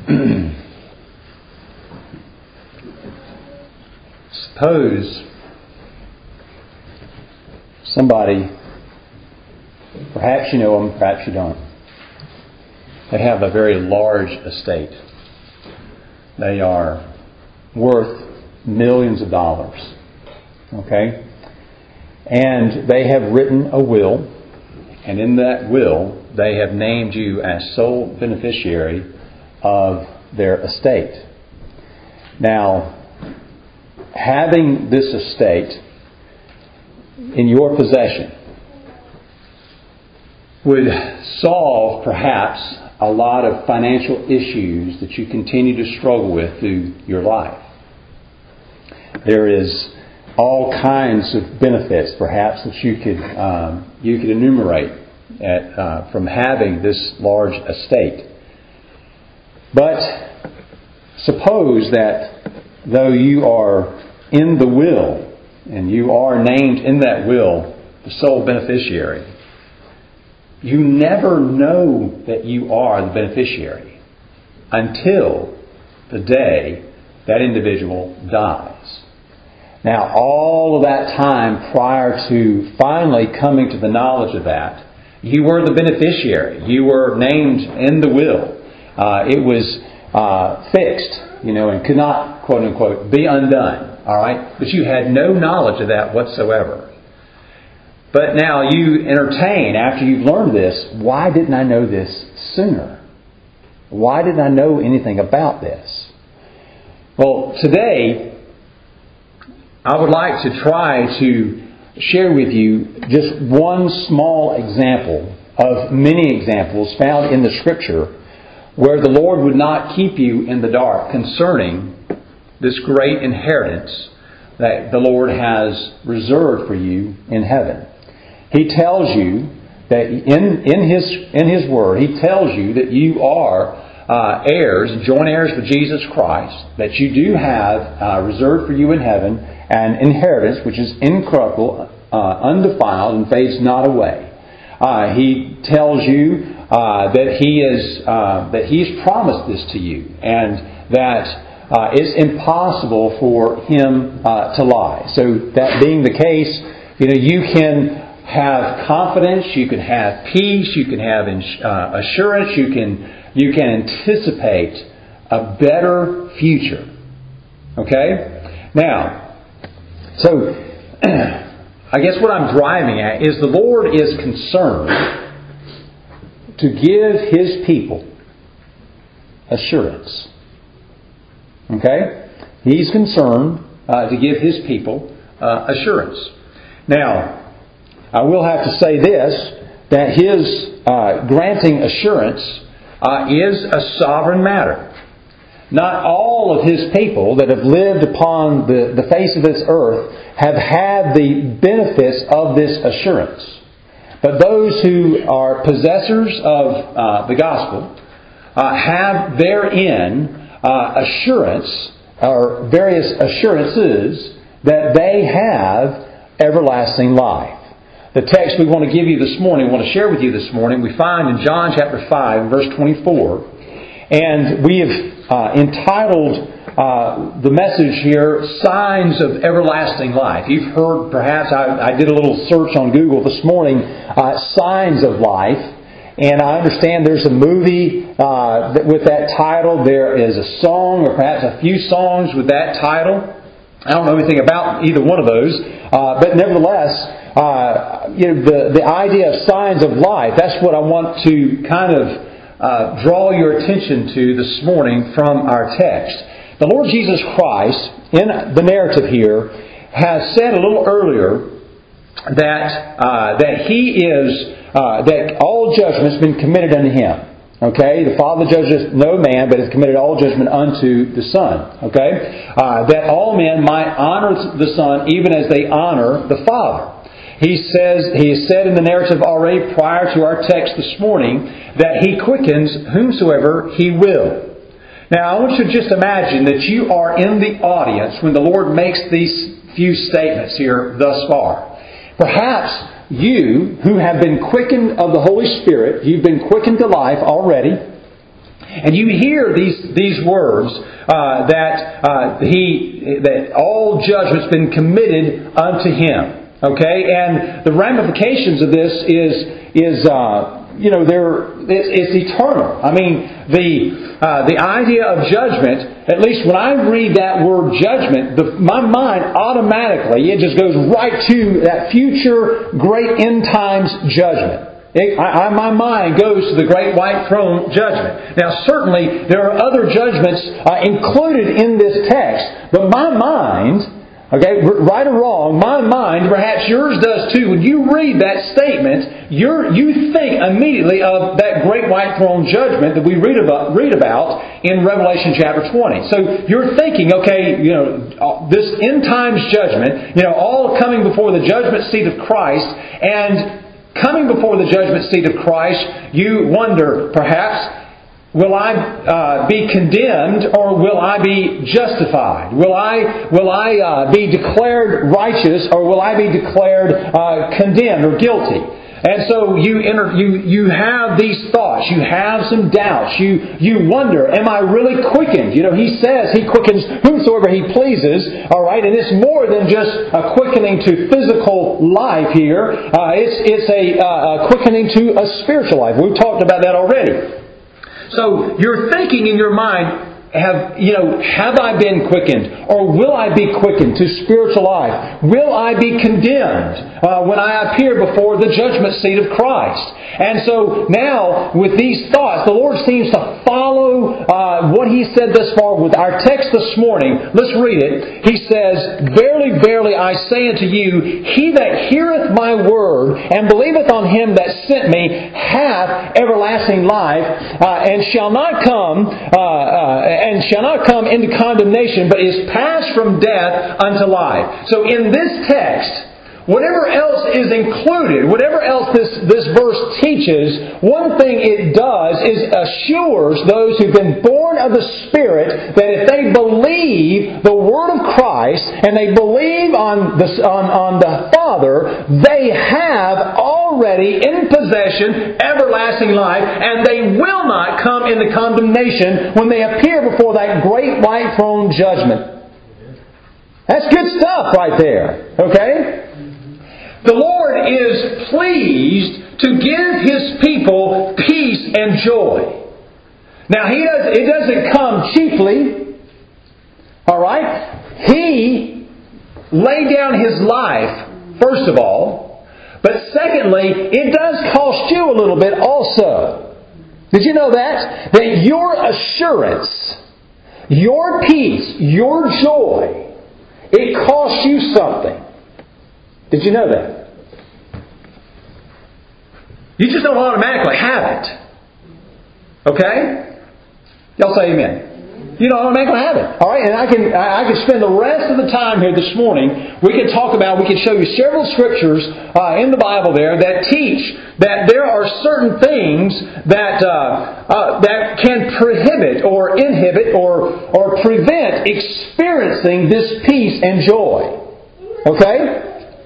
Suppose somebody, perhaps you know them, perhaps you don't, they have a very large estate. They are worth millions of dollars. Okay? And they have written a will, and in that will, they have named you as sole beneficiary of their estate. Now, having this estate in your possession would solve perhaps a lot of financial issues that you continue to struggle with through your life. There is all kinds of benefits perhaps that you could enumerate from having this large estate. But suppose that though you are in the will, and you are named in that will the sole beneficiary, you never know that you are the beneficiary until the day that individual dies. Now, all of that time prior to finally coming to the knowledge of that, you were the beneficiary. You were named in the will. It was fixed, and could not, quote unquote, be undone. All right? But you had no knowledge of that whatsoever. But now you entertain, after you've learned this, why didn't I know this sooner? Why didn't I know anything about this? Well, today, I would like to try to share with you just one small example of many examples found in the Scripture where the Lord would not keep you in the dark concerning this great inheritance that the Lord has reserved for you in heaven. He tells you that in His Word, He tells you that you are heirs, joint heirs with Jesus Christ, that you do have reserved for you in heaven an inheritance which is incorruptible, undefiled, and fades not away. He tells you that He's promised this to you, and that it's impossible for Him to lie. So that being the case, you can have confidence, you can have peace, you can have assurance, you can anticipate a better future. Okay? Now, so I guess what I'm driving at is the Lord is concerned to give His people assurance. Okay? He's concerned to give His people assurance. Now, I will have to say this, that His granting assurance is a sovereign matter. Not all of His people that have lived upon the face of this earth have had the benefits of this assurance. But those who are possessors of the gospel have therein assurance, or various assurances, that they have everlasting life. The text we want to give you this morning, want to share with you this morning, we find in John chapter 5, verse 24. And we have entitled the message here, Signs of Everlasting Life. You've heard, perhaps, I did a little search on Google this morning, Signs of Life. And I understand there's a movie with that title. There is a song, or perhaps a few songs with that title. I don't know anything about either one of those. But nevertheless, the idea of signs of life, that's what I want to kind of draw your attention to this morning from our text. The Lord Jesus Christ, in the narrative here, has said a little earlier that He is that all judgment has been committed unto Him. Okay, the Father judges no man, but has committed all judgment unto the Son. Okay, that all men might honor the Son even as they honor the Father. He has said in the narrative already prior to our text this morning that He quickens whomsoever He will. Now, I want you to just imagine that you are in the audience when the Lord makes these few statements here thus far. Perhaps you, who have been quickened of the Holy Spirit, you've been quickened to life already, And you hear these words that all judgment's been committed unto Him. Okay, and the ramifications of this is it's eternal. I mean, the idea of judgment, at least when I read that word judgment, my mind automatically, it just goes right to that future great end times judgment. My mind goes to the great white throne judgment. Now, certainly there are other judgments included in this text, but my mind, okay, right or wrong, my mind, perhaps yours does too, when you read that statement, you think immediately of that great white throne judgment that we read about in Revelation chapter 20. So you're thinking, okay, this end times judgment, all coming before the judgment seat of Christ, and coming before the judgment seat of Christ, you wonder, perhaps, will I be condemned or will I be justified? Will I be declared righteous or will I be declared condemned or guilty? And so you have these thoughts, you have some doubts, you wonder, am I really quickened? He says He quickens whomsoever He pleases, alright, and it's more than just a quickening to physical life here, it's a quickening to a spiritual life. We've talked about that already. So you're thinking in your mind, have I been quickened? Or will I be quickened to spiritual life? Will I be condemned when I appear before the judgment seat of Christ? And so now, with these thoughts, the Lord seems to follow what He said thus far with our text this morning. Let's read it. He says, Verily, verily, I say unto you, he that heareth my word and believeth on Him that sent me hath everlasting life, and shall not come into condemnation, but is passed from death unto life. So in this text, whatever else is included, whatever else this verse teaches, one thing it does is assures those who've been born of the Spirit that if they believe the Word of Christ and they believe on the Father, they have already in possession everlasting life, and they will not come into condemnation when they appear before that great white throne judgment. That's good stuff right there. Okay? The Lord is pleased to give His people peace and joy. Now, it doesn't come cheaply. Alright? He laid down His life, first of all. But secondly, it does cost you a little bit also. Did you know that? That your assurance, your peace, your joy, it costs you something. Did you know that? You just don't automatically have it. Okay? Y'all say amen. You don't automatically have it. Alright? And I can spend the rest of the time here this morning. We can show you several scriptures in the Bible there that teach that there are certain things that can prohibit or inhibit or prevent experiencing this peace and joy. Okay?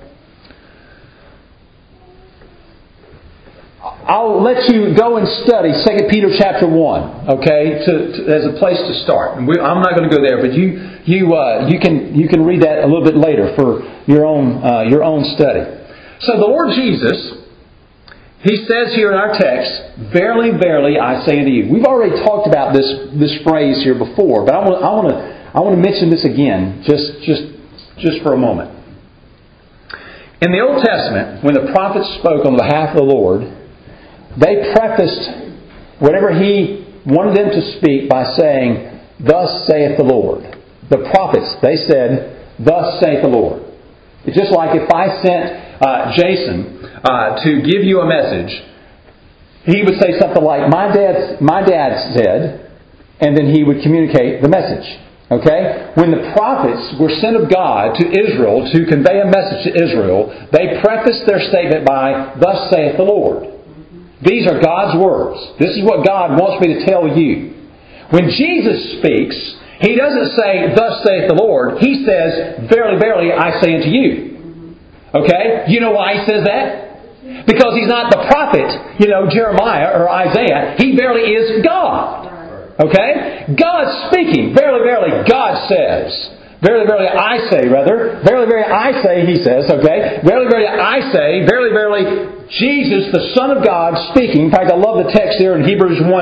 I'll let you go and study 2 Peter chapter 1, okay, as a place to start. I'm not going to go there, but you can read that a little bit later for your own study. So the Lord Jesus, He says here in our text, Verily, verily, I say unto you. We've already talked about this phrase here before, but I want to mention this again, just for a moment. In the Old Testament, when the prophets spoke on behalf of the Lord, they prefaced whatever He wanted them to speak by saying, Thus saith the Lord. The prophets, they said, Thus saith the Lord. It's just like if I sent Jason to give you a message, he would say something like, My dad said, and then he would communicate the message. Okay? When the prophets were sent of God to Israel to convey a message to Israel, they prefaced their statement by, Thus saith the Lord. These are God's words. This is what God wants me to tell you. When Jesus speaks, He doesn't say, Thus saith the Lord. He says, Verily, verily, I say unto you. Okay? You know why He says that? Because He's not the prophet, Jeremiah or Isaiah. He verily is God. Okay? God's speaking. Verily, verily, God says. Verily, verily, I say, rather. Verily, verily, I say, he says, okay? Verily, verily, I say. Verily, verily, Jesus, the Son of God, speaking. In fact, I love the text there in Hebrews 1,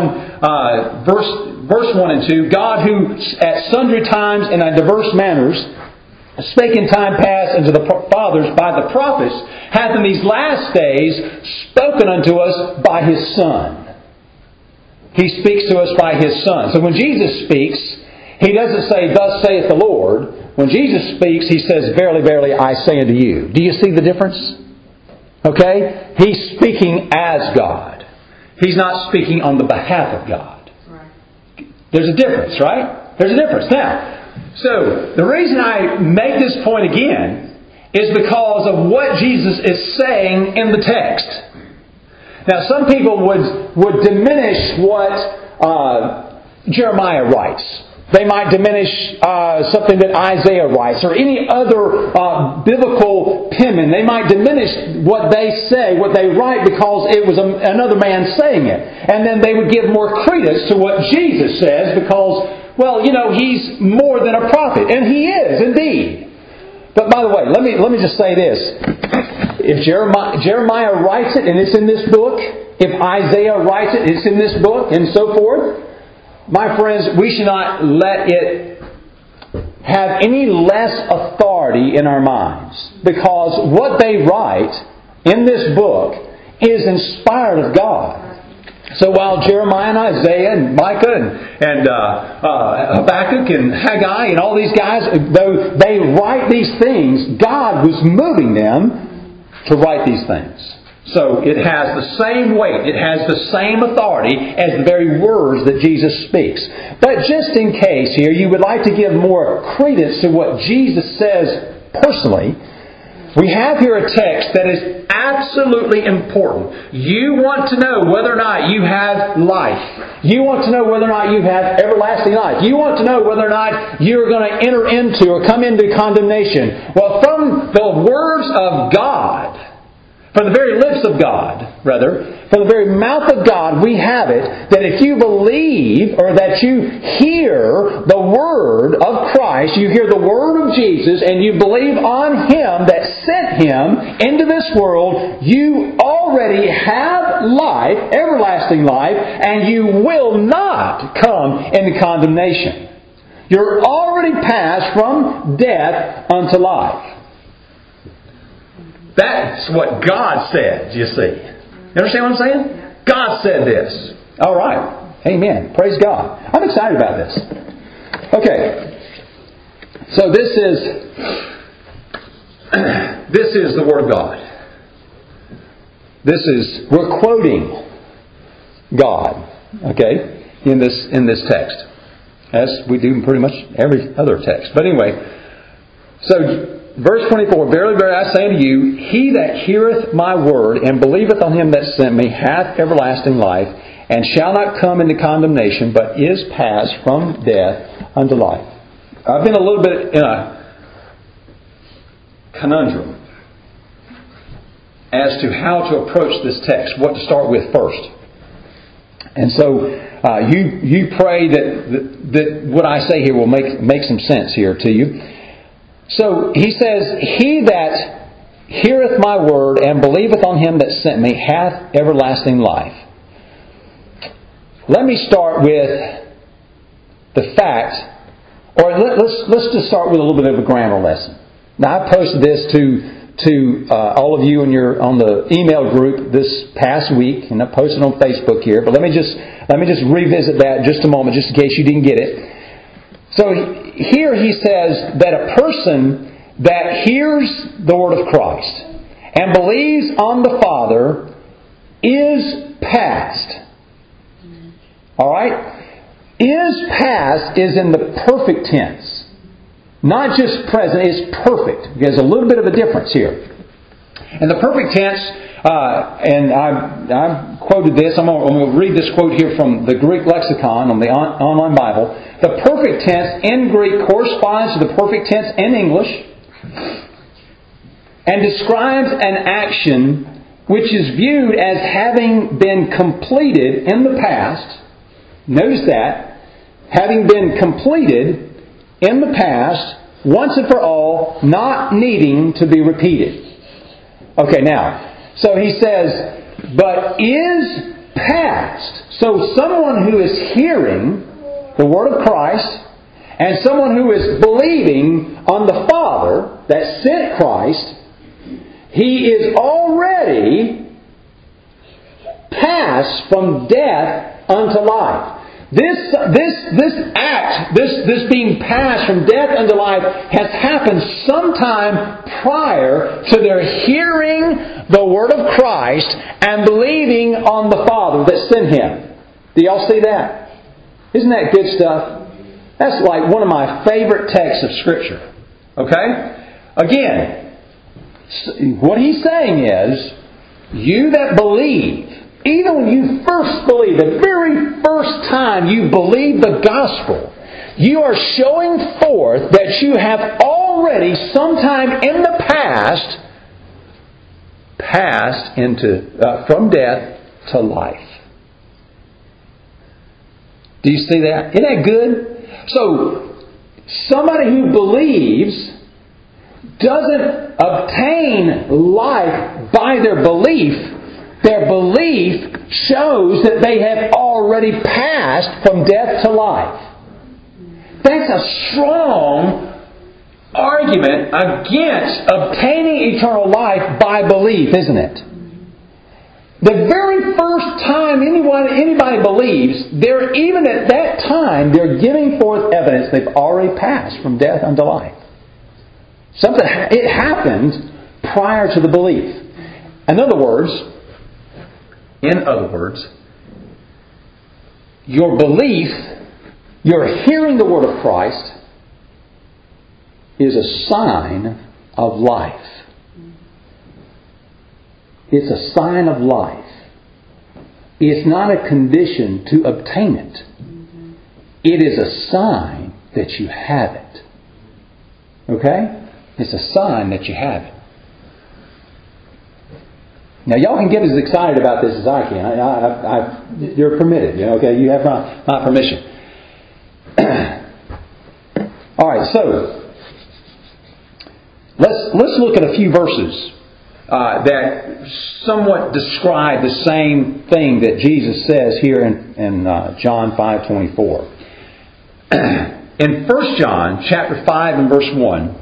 verse 1 and 2. God who at sundry times and in diverse manners spake in time past unto the fathers by the prophets, hath in these last days spoken unto us by His Son. He speaks to us by His Son. So when Jesus speaks, He doesn't say, thus saith the Lord. When Jesus speaks, He says, verily, verily, I say unto you. Do you see the difference? Okay? He's speaking as God. He's not speaking on the behalf of God. There's a difference, right? There's a difference. Now, so the reason I make this point again is because of what Jesus is saying in the text. Now, some people would diminish what Jeremiah writes. They might diminish something that Isaiah writes or any other biblical penman. They might diminish what they say, what they write, because it was another man saying it. And then they would give more credence to what Jesus says because, well, He's more than a prophet. And He is, indeed. But by the way, let me just say this. If Jeremiah writes it and it's in this book, if Isaiah writes it, it's in this book, and so forth, my friends, we should not let it have any less authority in our minds. Because what they write in this book is inspired of God. So while Jeremiah and Isaiah and Micah and Habakkuk and Haggai and all these guys, though they write these things, God was moving them to write these things. So it has the same weight, it has the same authority as the very words that Jesus speaks. But just in case here you would like to give more credence to what Jesus says personally, we have here a text that is absolutely important. You want to know whether or not you have life. You want to know whether or not you have everlasting life. You want to know whether or not you're going to enter into or come into condemnation. Well, from the words of God, from the very lips of God, rather, from the very mouth of God, we have it that if you believe or that you hear the Word of Christ, you hear the Word of Jesus, and you believe on Him that sent Him into this world, you already have life, everlasting life, and you will not come into condemnation. You're already passed from death unto life. That's what God said, you see. You understand what I'm saying? God said this. All right. Amen. Praise God. I'm excited about this. Okay. So this is the Word of God. We're quoting God, okay, in this text, as we do in pretty much every other text. But anyway, so verse 24, verily, verily, I say unto you, he that heareth my word and believeth on Him that sent me hath everlasting life, and shall not come into condemnation, but is passed from death unto life. I've been a little bit in a conundrum as to how to approach this text, what to start with first. And so you pray that what I say here will make some sense here to you. So he says, he that heareth my word and believeth on Him that sent me hath everlasting life. Let me start with the fact, or let's just start with a little bit of a grammar lesson. Now I posted this to all of you on the email group this past week, and I posted on Facebook here. But let me just revisit that just a moment, just in case you didn't get it. So here he says that a person that hears the word of Christ and believes on the Father is past. Alright? Is past is in the perfect tense. Not just present, it's perfect. There's a little bit of a difference here. In the perfect tense, and I've quoted this, I'm going to read this quote here from the Greek lexicon on the online Bible. The perfect tense in Greek corresponds to the perfect tense in English and describes an action which is viewed as having been completed in the past. Notice that. having been completed in the past, once and for all, not needing to be repeated. Okay, now, so he says, but is past. So someone who is hearing the Word of Christ, and someone who is believing on the Father that sent Christ, he is already passed from death unto life. This act, this being passed from death unto life, has happened sometime prior to their hearing the Word of Christ and believing on the Father that sent Him. Do y'all see that? Isn't that good stuff? That's like one of my favorite texts of Scripture. Okay? Again, what he's saying is, you that believe, even when you first believe, the very first time you believe the gospel, you are showing forth that you have already, sometime in the past, passed into from death to life. Do you see that? Isn't that good? So, somebody who believes doesn't obtain life by their belief. Their belief shows that they have already passed from death to life. That's a strong argument against obtaining eternal life by belief, isn't it? The very first time anybody believes, even at that time, they're giving forth evidence they've already passed from death unto life. It happened prior to the belief. In other words, your belief, your hearing the Word of Christ, is a sign of life. It's a sign of life. It's not a condition to obtain it. It is a sign that you have it. Okay? It's a sign that you have it. Now, y'all can get as excited about this as I can. You're permitted. Okay? You have my permission. All right, so let's look at a few verses that somewhat describe the same thing that Jesus says here in John 5:24. In 1 John chapter 5 and verse 1,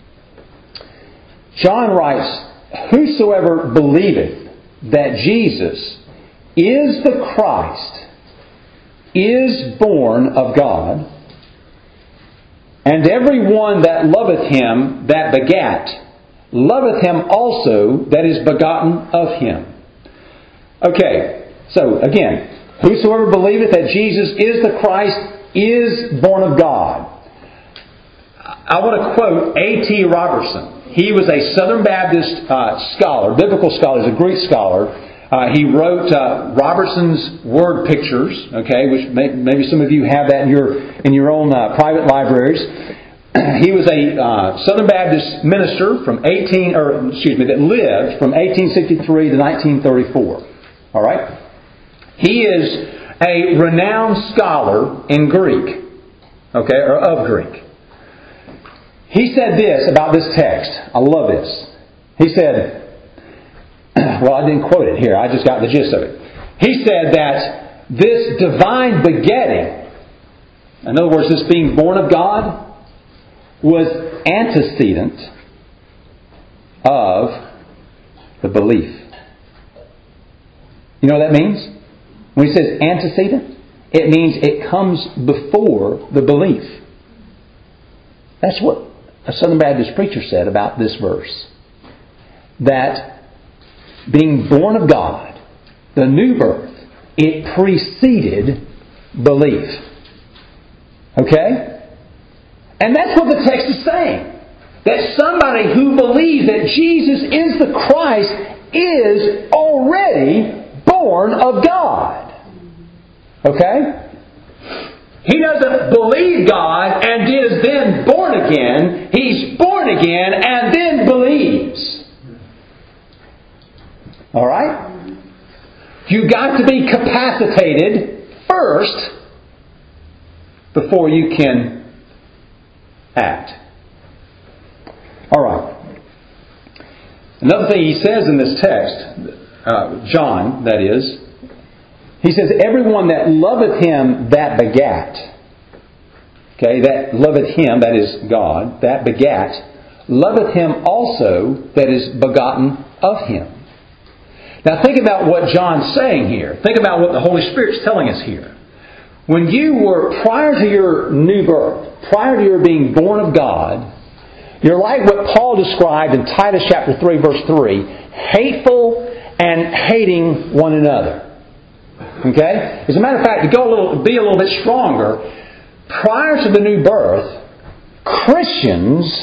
John writes, "Whosoever believeth that Jesus is the Christ is born of God, and every one that loveth Him that begat, loveth Him also that is begotten of Him." Okay, so again, whosoever believeth that Jesus is the Christ is born of God. I want to quote A.T. Robertson. He was a Southern Baptist scholar, biblical scholar, he's a Greek scholar. He wrote Robertson's Word Pictures, okay, which maybe some of you have that in your own private libraries. He was a Southern Baptist minister that lived from 1863 to 1934. All right, he is a renowned scholar in Greek, okay, or of Greek. He said this about this text. I love this. He said, well, I didn't quote it here. I just got the gist of it. He said that this divine begetting, in other words, this being born of God, was antecedent of the belief. You know what that means? When he says antecedent, it means it comes before the belief. That's what a Southern Baptist preacher said about this verse. That being born of God, the new birth, it preceded belief. Okay? And that's what the text is saying. That somebody who believes that Jesus is the Christ is already born of God. Okay? He doesn't believe God and is then born again. He's born again and then believes. Alright? You got to be capacitated first before you can act. All right. Another thing he says in this text, John, that is, he says, everyone that loveth him that begat, okay, that loveth him, that is God, that begat, loveth him also that is begotten of him. Now think about what John's saying here. Think about what the Holy Spirit's telling us here. When you were, prior to your new birth, prior to your being born of God, you're like what Paul described in Titus chapter 3, verse 3, hateful and hating one another. Okay? As a matter of fact, to be a little bit stronger, prior to the new birth, Christians,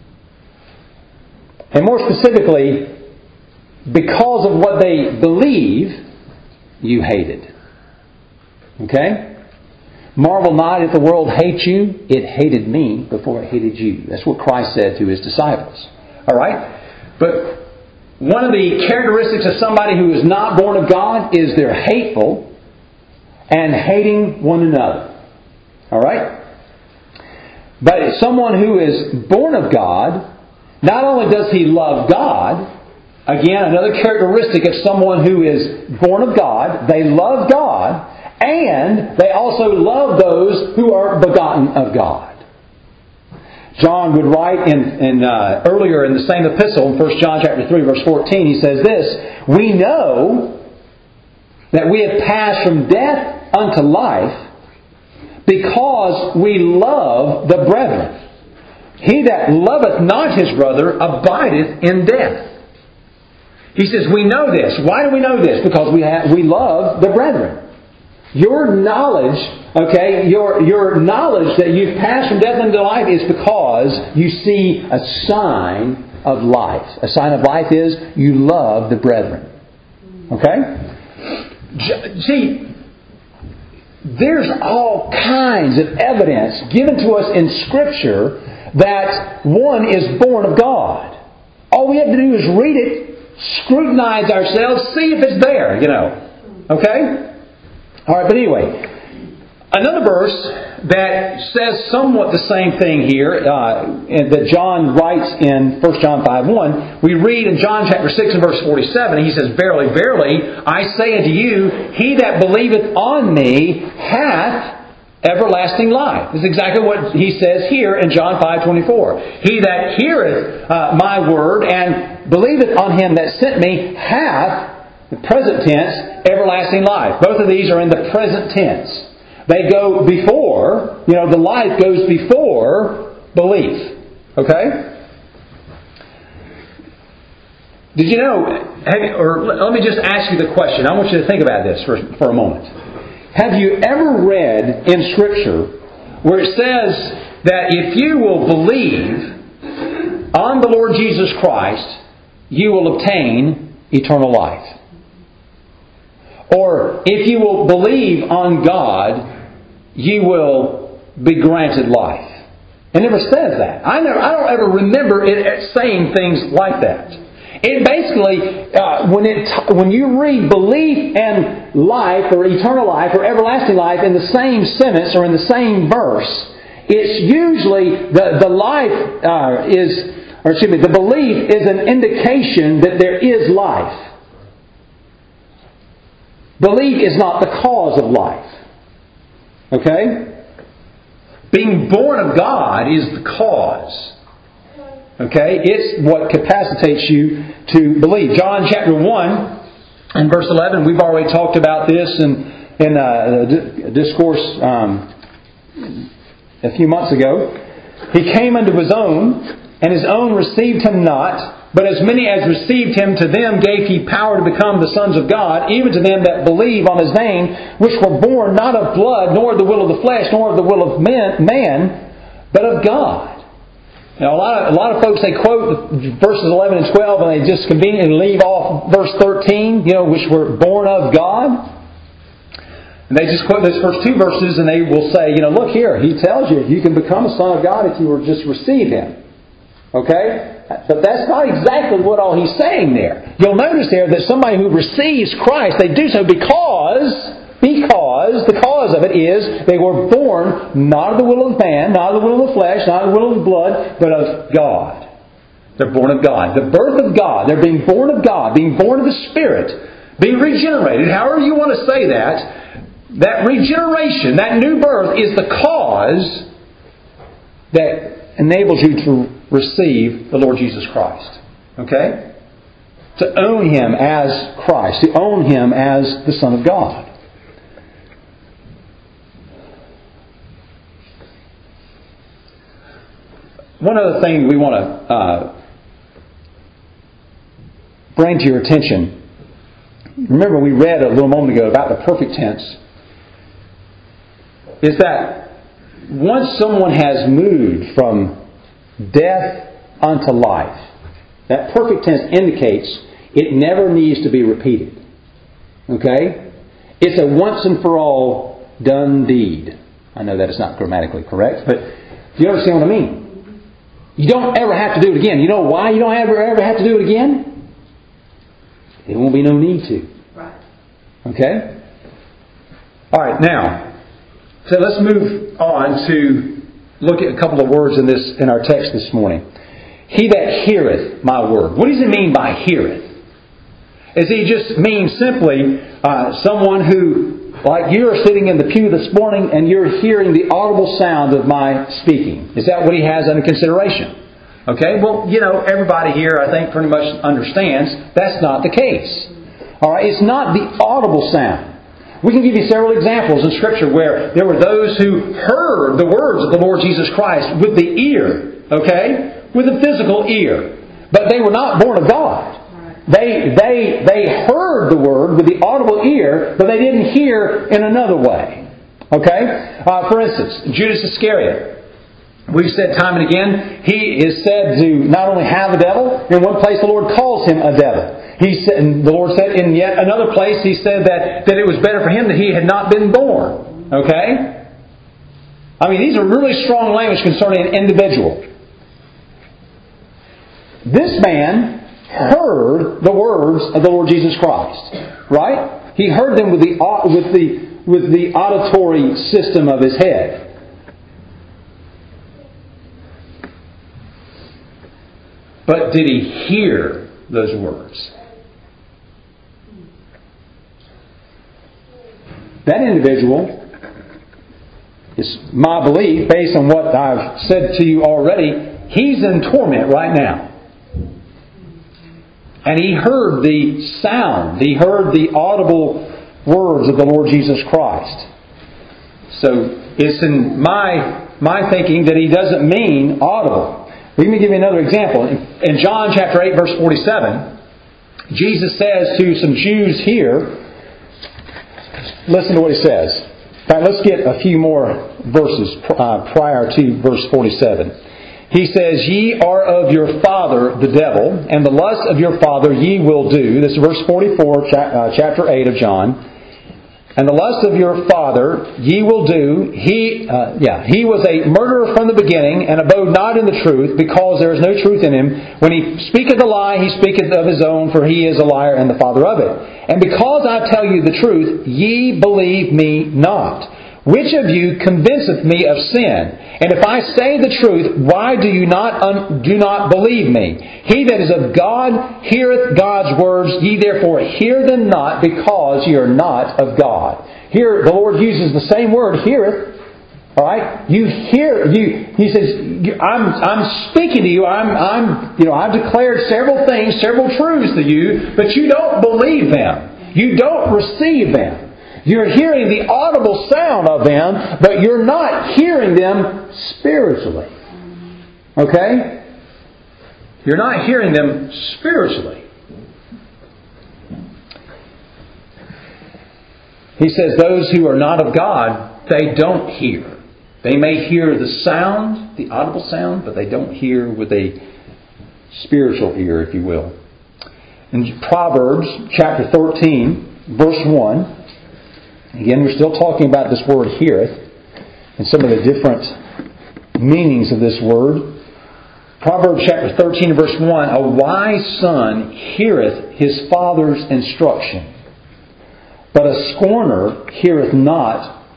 and more specifically, because of what they believe, you hated. Okay? Marvel not if the world hates you. It hated me before it hated you. That's what Christ said to His disciples. Alright? But one of the characteristics of somebody who is not born of God is they're hateful and hating one another. Alright? But someone who is born of God, not only does he love God, again, another characteristic of someone who is born of God, they love God, and they also love those who are begotten of God. John would write earlier in the same epistle, in 1 John chapter 3, verse 14, he says this, we know that we have passed from death unto life because we love the brethren. He that loveth not his brother abideth in death. He says, we know this. Why do we know this? Because we love the brethren. Your knowledge, okay, your knowledge that you've passed from death into life is because you see a sign of life. A sign of life is you love the brethren. Okay? See, there's all kinds of evidence given to us in Scripture that one is born of God. All we have to do is read it, scrutinize ourselves, see if it's there, Okay? Alright, but anyway, another verse that says somewhat the same thing here, that John writes in 1 John 5:1, we read in John chapter 6 and verse 47, he says, Verily, verily, I say unto you, he that believeth on me hath everlasting life. This is exactly what he says here in John 5:24. He that heareth my word and believeth on him that sent me hath, the present tense, everlasting life. Both of these are in the present tense. They go before, the life goes before belief. Okay? Did you know, let me just ask you the question. I want you to think about this for a moment. Have you ever read in Scripture where it says that if you will believe on the Lord Jesus Christ, you will obtain eternal life? Or if you will believe on God, you will be granted life. It never says that. I don't ever remember it saying things like that. It basically, when you read belief and life, or eternal life, or everlasting life in the same sentence or in the same verse, it's usually the belief is an indication that there is life. Belief is not the cause of life. Okay? Being born of God is the cause. Okay? It's what capacitates you to believe. John chapter 1 and verse 11, we've already talked about this in a discourse a few months ago. He came unto His own, and His own received Him not. But as many as received Him, to them gave He power to become the sons of God, even to them that believe on His name, which were born not of blood, nor of the will of the flesh, nor of the will of man, but of God. Now, a lot of folks, they quote verses 11 and 12, and they just conveniently leave off verse 13, which were born of God. And they just quote those first two verses, and they will say, look here, He tells you can become a son of God if you will just receive Him. Okay? But that's not exactly what all he's saying there. You'll notice there that somebody who receives Christ, they do so because the cause cause of it is they were born not of the will of man, not of the will of the flesh, not of the will of the blood, but of God. They're born of God. The birth of God. They're being born of God, being born of the Spirit, being regenerated. However you want to say that, that regeneration, that new birth is the cause that enables you to receive the Lord Jesus Christ. Okay? To own Him as Christ. To own Him as the Son of God. One other thing we want to bring to your attention. Remember we read a little moment ago about the perfect tense. Is that once someone has moved from death unto life, that perfect tense indicates it never needs to be repeated. Okay? It's a once and for all done deed. I know that is not grammatically correct, but you understand what I mean. You don't ever have to do it again. You know why you don't ever have to do it again? There won't be no need to. Right. Okay? Alright, now, so let's move on to look at a couple of words in our text this morning. He that heareth my word. What does it mean by heareth? Does he just mean simply someone who, like you're sitting in the pew this morning and you're hearing the audible sound of my speaking? Is that what he has under consideration? Okay, well, everybody here I think pretty much understands that's not the case. Alright, it's not the audible sound. We can give you several examples in Scripture where there were those who heard the words of the Lord Jesus Christ with the ear, okay? With the physical ear. But they were not born of God. They heard the Word with the audible ear, but they didn't hear in another way. Okay? For instance, Judas Iscariot. We've said time and again, he is said to not only have a devil, in one place the Lord calls him a devil. He said, and the Lord said in yet another place, He said that it was better for him that he had not been born. Okay? I mean, these are really strong language concerning an individual. This man heard the words of the Lord Jesus Christ. Right? He heard them with the auditory system of his head. But did he hear those words? That individual, is my belief, based on what I've said to you already, he's in torment right now. And he heard the sound, he heard the audible words of the Lord Jesus Christ. So it's in my thinking that he doesn't mean audible. Let me give you another example. In John chapter 8, verse 47, Jesus says to some Jews here, listen to what He says. In fact, let's get a few more verses prior to verse 47. He says, Ye are of your father the devil, and the lust of your father ye will do. This is verse 44, chapter 8 of John. And the lust of your father ye will do. He was a murderer from the beginning, and abode not in the truth, because there is no truth in him. When he speaketh a lie, he speaketh of his own, for he is a liar and the father of it. And because I tell you the truth, ye believe me not. Which of you convinceth me of sin? And if I say the truth, why do you do not believe me? He that is of God heareth God's words. Ye therefore hear them not, because ye are not of God. Here the Lord uses the same word, heareth. All right, you hear. He says, "I'm speaking to you. I've declared several things, several truths to you, but you don't believe them. You don't receive them. You're hearing the audible sound of them, but you're not hearing them spiritually." Okay? You're not hearing them spiritually. He says those who are not of God, they don't hear. They may hear the sound, the audible sound, but they don't hear with a spiritual ear, if you will. In Proverbs chapter 13, verse 1, again, we're still talking about this word heareth and some of the different meanings of this word. Proverbs chapter 13, verse 1, A wise son heareth his father's instruction, but a scorner heareth not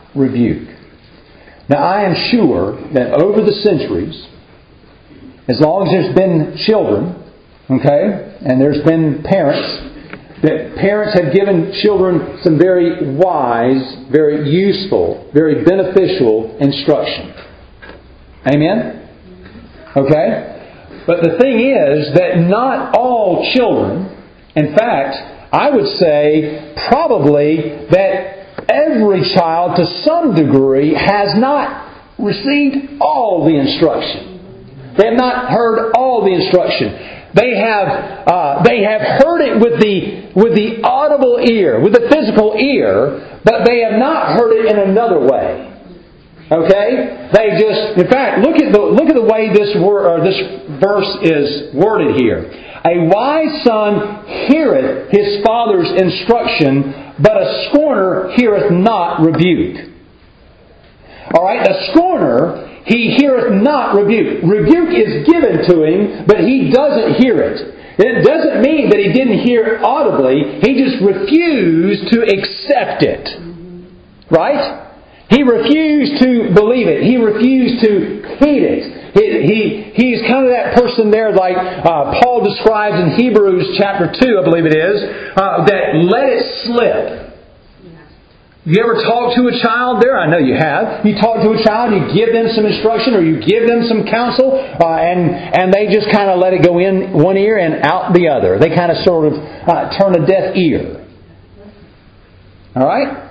rebuke. Now, I am sure that over the centuries, as long as there's been children, okay, and there's been parents, that parents have given children some very wise, very useful, very beneficial instruction. Amen? Okay? But the thing is that not all children, in fact, I would say probably that every child to some degree has not received all the instruction. They have not heard all the instruction. They have heard it with the audible ear, with the physical ear, but they have not heard it in another way. Okay? They just, in fact, look at the way this verse is worded here. A wise son heareth his father's instruction, but a scorner heareth not rebuke. All right, a scorner, he heareth not rebuke. Rebuke is given to him, but he doesn't hear it. It doesn't mean that he didn't hear it audibly. He just refused to accept it. Right? He refused to believe it. He refused to heed it. He's kind of that person there like Paul describes in Hebrews chapter 2, I believe it is, that let it slip. You ever talk to a child there? I know you have. You talk to a child, you give them some instruction or you give them some counsel, and they just kind of let it go in one ear and out the other. They kind of sort of turn a deaf ear. All right?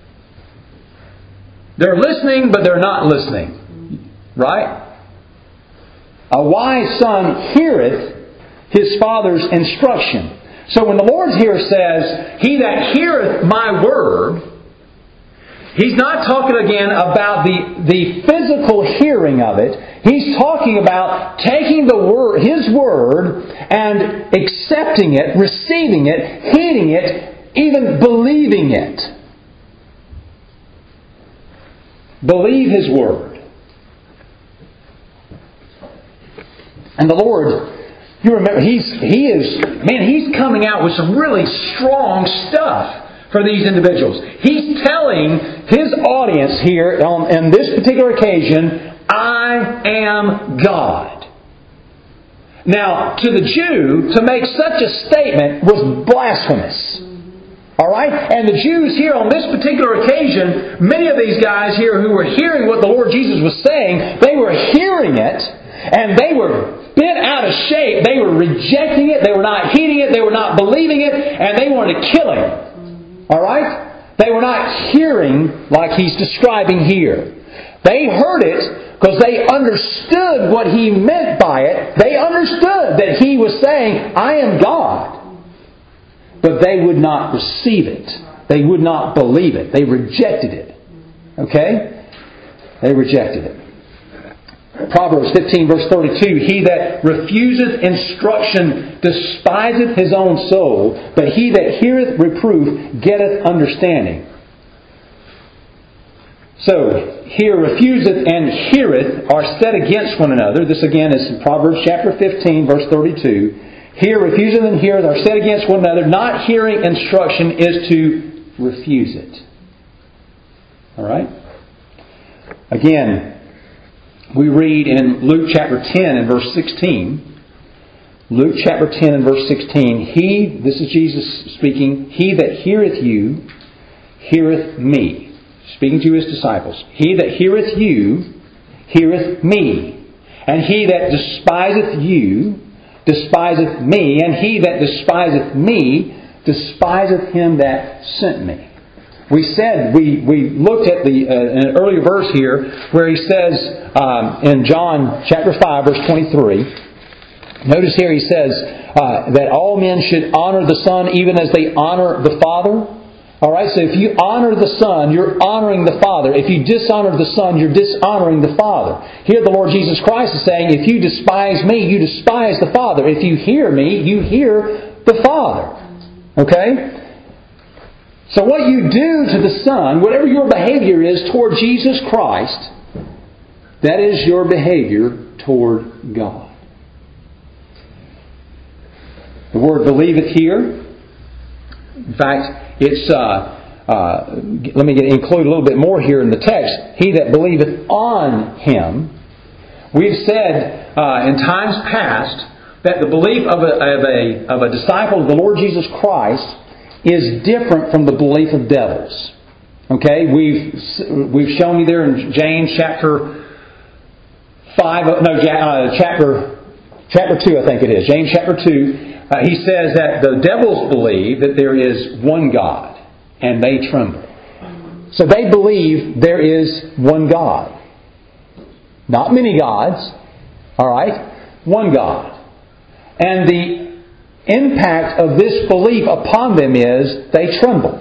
They're listening, but they're not listening. Right? A wise son heareth his father's instruction. So when the Lord here says, He that heareth my word, He's not talking again about the physical hearing of it. He's talking about taking His word and accepting it, receiving it, heeding it, even believing it. Believe His word. And the Lord, you remember, He's coming out with some really strong stuff for these individuals. He's telling His audience here on this particular occasion, I am God. Now, to the Jew, to make such a statement was blasphemous. Alright? And the Jews here on this particular occasion, many of these guys here who were hearing what the Lord Jesus was saying, they were hearing it, and they were bent out of shape. They were rejecting it, they were not heeding it, they were not believing it, and they wanted to kill Him. Alright? They were not hearing like He's describing here. They heard it because they understood what He meant by it. They understood that He was saying, I am God. But they would not receive it. They would not believe it. They rejected it. Okay? They rejected it. Proverbs 15 verse 32, He that refuseth instruction despiseth his own soul, but he that heareth reproof getteth understanding. So, here refuseth and heareth are set against one another. This again is in Proverbs chapter 15 verse 32. Here refuseth and heareth are set against one another. Not hearing instruction is to refuse it. Alright? Again, we read in Luke chapter 10 and verse 16. Luke chapter 10 and verse 16. This is Jesus speaking, He that heareth you, heareth me. Speaking to His disciples. He that heareth you, heareth me. And he that despiseth you, despiseth me. And he that despiseth me, despiseth Him that sent me. We looked at an earlier verse here where He says in John chapter 5 verse 23. Notice here He says that all men should honor the Son even as they honor the Father. Alright, so if you honor the Son, you're honoring the Father. If you dishonor the Son, you're dishonoring the Father. Here the Lord Jesus Christ is saying, if you despise me, you despise the Father. If you hear me, you hear the Father. Okay? So what you do to the Son, whatever your behavior is toward Jesus Christ, that is your behavior toward God. The word believeth here, in fact, it's let me include a little bit more here in the text. He that believeth on Him. We've said in times past that the belief of a disciple of the Lord Jesus Christ is different from the belief of devils. Okay, we've shown you there in James chapter 2, I think it is. James chapter 2, he says that the devils believe that there is one God, and they tremble. So they believe there is one God. Not many gods, all right? One God. And the impact of this belief upon them is they tremble.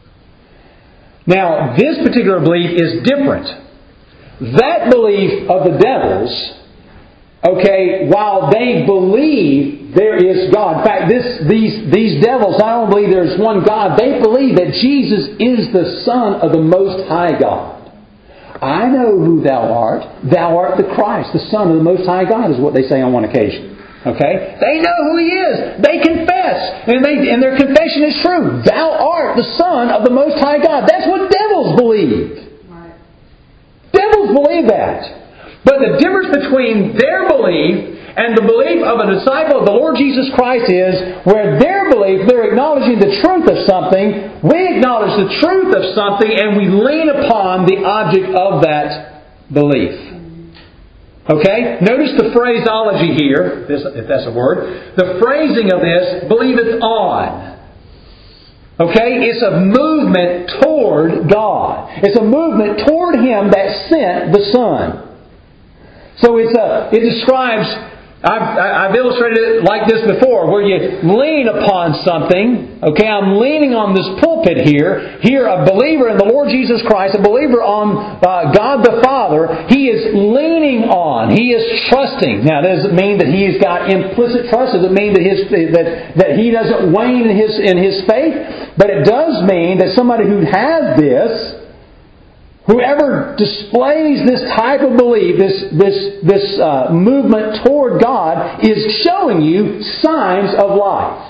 Now, this particular belief is different. That belief of the devils, okay, while they believe there is God. In fact, these devils not only believe there is one God, they believe that Jesus is the Son of the Most High God. I know who thou art. Thou art the Christ, the Son of the Most High God, is what they say on one occasion. Okay? They know who He is. They confess. And their confession is true. Thou art the Son of the Most High God. That's what devils believe. Right. Devils believe that. But the difference between their belief and the belief of a disciple of the Lord Jesus Christ is where their belief, they're acknowledging the truth of something, we acknowledge the truth of something, and we lean upon the object of that belief. Okay? Notice the phraseology here, if that's a word. The phrasing of this, believeth on. Okay? It's a movement toward God. It's a movement toward Him that sent the Son. So it describes, I've illustrated it like this before, where you lean upon something. Okay, I'm leaning on this pulpit here. Here, a believer in the Lord Jesus Christ, a believer on God the Father, he is leaning on. He is trusting. Now, does it mean that he's got implicit trust? Does it mean that he doesn't wane in his faith? But it does mean that somebody who has this, whoever displays this type of belief, this movement toward God, is showing you signs of life.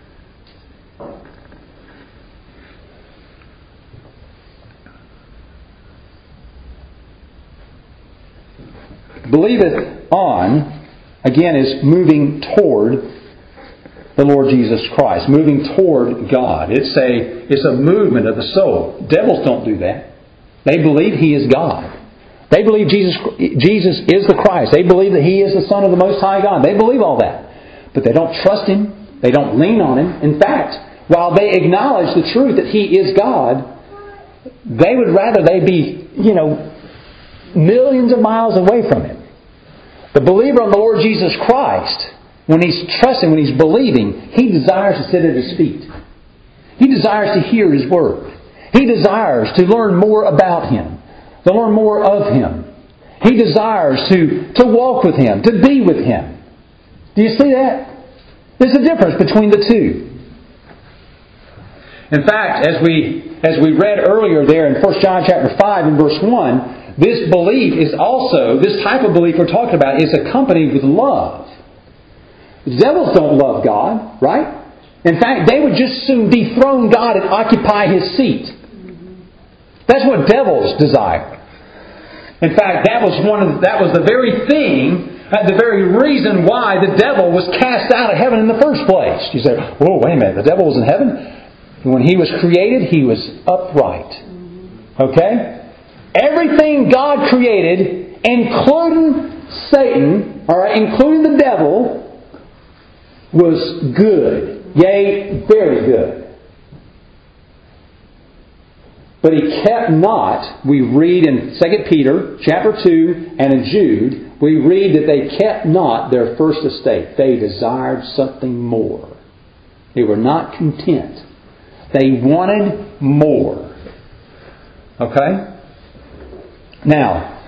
Believeth on, again, is moving toward the Lord Jesus Christ, moving toward God. It's a movement of the soul. Devils don't do that. They believe He is God. They believe Jesus is the Christ. They believe that He is the Son of the Most High God. They believe all that. But they don't trust Him. They don't lean on Him. In fact, while they acknowledge the truth that He is God, they would rather they be, millions of miles away from Him. The believer on the Lord Jesus Christ, when he's trusting, when he's believing, he desires to sit at His feet. He desires to hear His Word. He desires to learn more about Him, to learn more of Him. He desires to walk with Him, to be with Him. Do you see that? There's a difference between the two. In fact, as we read earlier there in 1 John chapter 5 and verse 1, this belief is also, this type of belief we're talking about, is accompanied with love. The devils don't love God, right? In fact, they would just soon dethrone God and occupy His seat. That's what devils desire. In fact, that was the very thing, the very reason why the devil was cast out of heaven in the first place. You say, "Whoa, wait a minute! The devil was in heaven? When he was created, he was upright." Okay? Everything God created, including Satan, all right, including the devil, was good. Yea, very good. But He kept not, we read in 2 Peter chapter 2 and in Jude, we read that they kept not their first estate. They desired something more. They were not content. They wanted more. Okay? Now,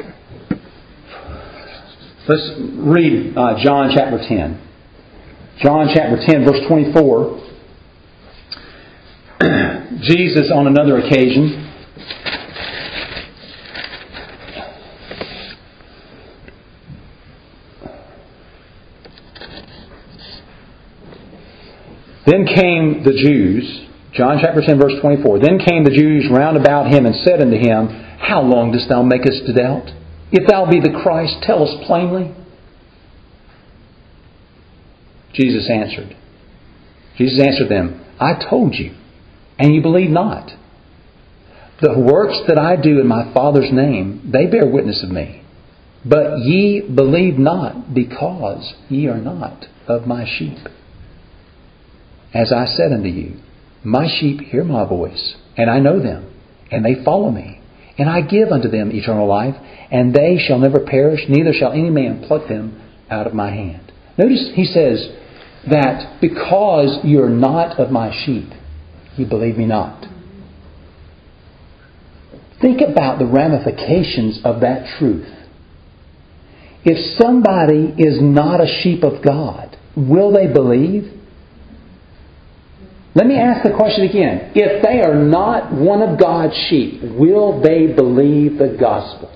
let's read John chapter 10. John chapter 10, verse 24. Jesus, on another occasion, then came the Jews John chapter 10, verse 24. Then came the Jews round about him and said unto him, How long dost thou make us to doubt? If thou be the Christ, tell us plainly. Jesus answered them, I told you, and you believe not. The works that I do in my Father's name, they bear witness of me. But ye believe not, because ye are not of my sheep. As I said unto you, my sheep hear my voice, and I know them, and they follow me. And I give unto them eternal life, and they shall never perish, neither shall any man pluck them out of my hand. Notice he says that because you're not of my sheep, you believe me not. Think about the ramifications of that truth. If somebody is not a sheep of God, will they believe? Let me ask the question again. If they are not one of God's sheep, will they believe the gospel?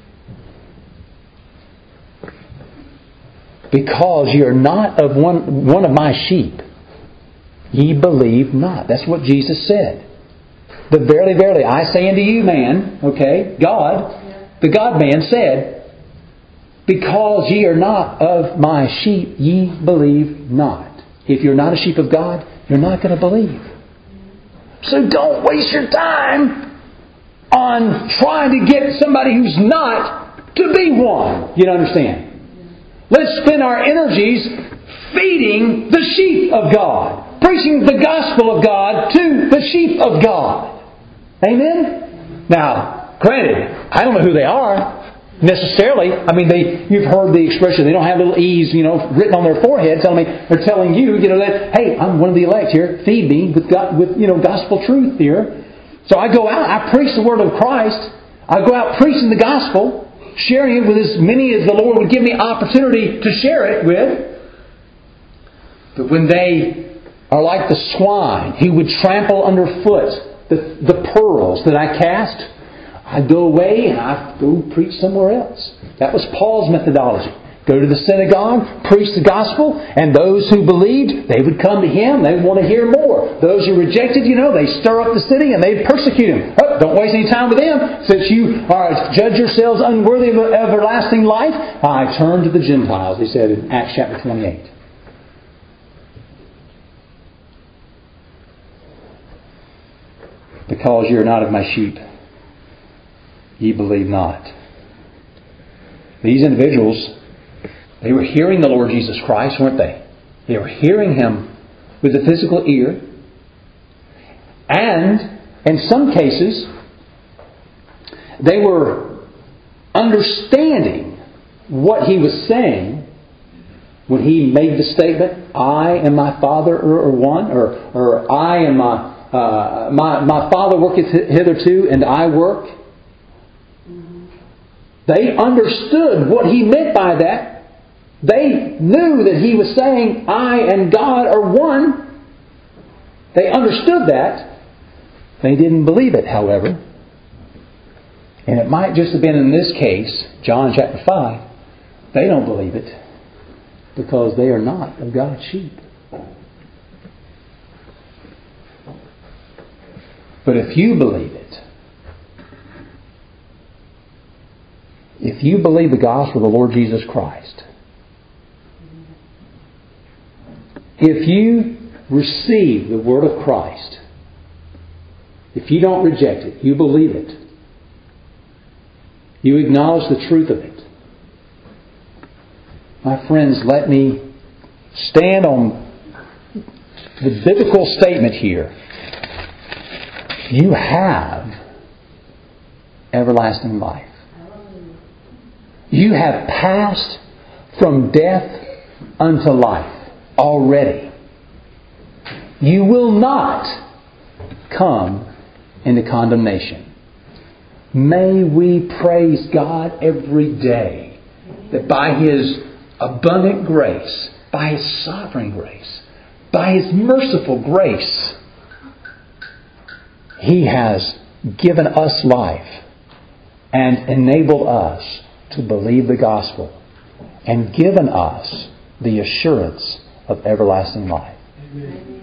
Because you're not of one of my sheep, ye believe not. That's what Jesus said. The verily, verily, I say unto you, man, okay, God, the God-man said, because ye are not of my sheep, ye believe not. If you're not a sheep of God, you're not going to believe. So don't waste your time on trying to get somebody who's not to be one. You understand? Let's spend our energies feeding the sheep of God. Preaching the gospel of God to the sheep of God. Amen? Now, granted, I don't know who they are necessarily. I mean, you've heard the expression, they don't have little E's, written on their forehead they're telling you, that, hey, I'm one of the elect here, feed me with gospel truth here. So I go out, I preach the word of Christ. I go out preaching the gospel, sharing it with as many as the Lord would give me opportunity to share it with. But when they are like the swine who would trample underfoot the pearls that I cast, I go away and I go preach somewhere else. That was Paul's methodology. Go to the synagogue, preach the gospel, and those who believed, they would come to him. They would want to hear more. Those who rejected, they stir up the city and they persecute him. Oh, don't waste any time with them. Since you judge yourselves unworthy of everlasting life, I turn to the Gentiles, he said in Acts chapter 28. Because you are not of my sheep, ye believe not. These individuals, they were hearing the Lord Jesus Christ, weren't they? They were hearing Him with the physical ear. And, in some cases, they were understanding what He was saying when He made the statement, I and my Father are one, or I and my Father worketh hitherto, and I work. They understood what He meant by that. They knew that He was saying, I and God are one. They understood that. They didn't believe it, however. And it might just have been in this case, John chapter 5, they don't believe it because they are not of God's sheep. But if you believe it, if you believe the gospel of the Lord Jesus Christ, if you receive the word of Christ, if you don't reject it, you believe it, you acknowledge the truth of it, my friends, let me stand on the biblical statement here. You have everlasting life. You have passed from death unto life already. You will not come into condemnation. May we praise God every day that by His abundant grace, by His sovereign grace, by His merciful grace, He has given us life and enabled us to believe the gospel and given us the assurance of everlasting life. Amen.